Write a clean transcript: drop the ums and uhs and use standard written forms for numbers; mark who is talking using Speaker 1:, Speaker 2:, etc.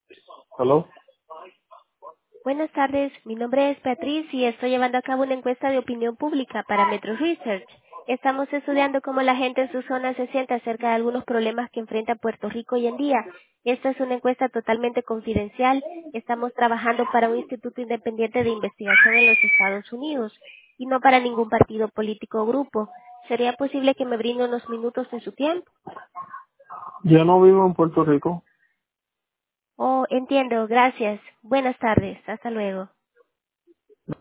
Speaker 1: ¿Aló?
Speaker 2: Buenas tardes, mi nombre es Beatriz y estoy llevando a cabo una encuesta de opinión pública para Metro Research. Estamos estudiando cómo la gente en su zona se siente acerca de algunos problemas que enfrenta Puerto Rico hoy en día. Esta es una encuesta totalmente confidencial. Estamos trabajando para un instituto independiente de investigación en los Estados Unidos y no para ningún partido político o grupo. ¿Sería posible que me brinde unos minutos de su tiempo?
Speaker 1: Yo no vivo en Puerto Rico.
Speaker 2: Oh, entiendo, gracias. Buenas tardes, hasta luego.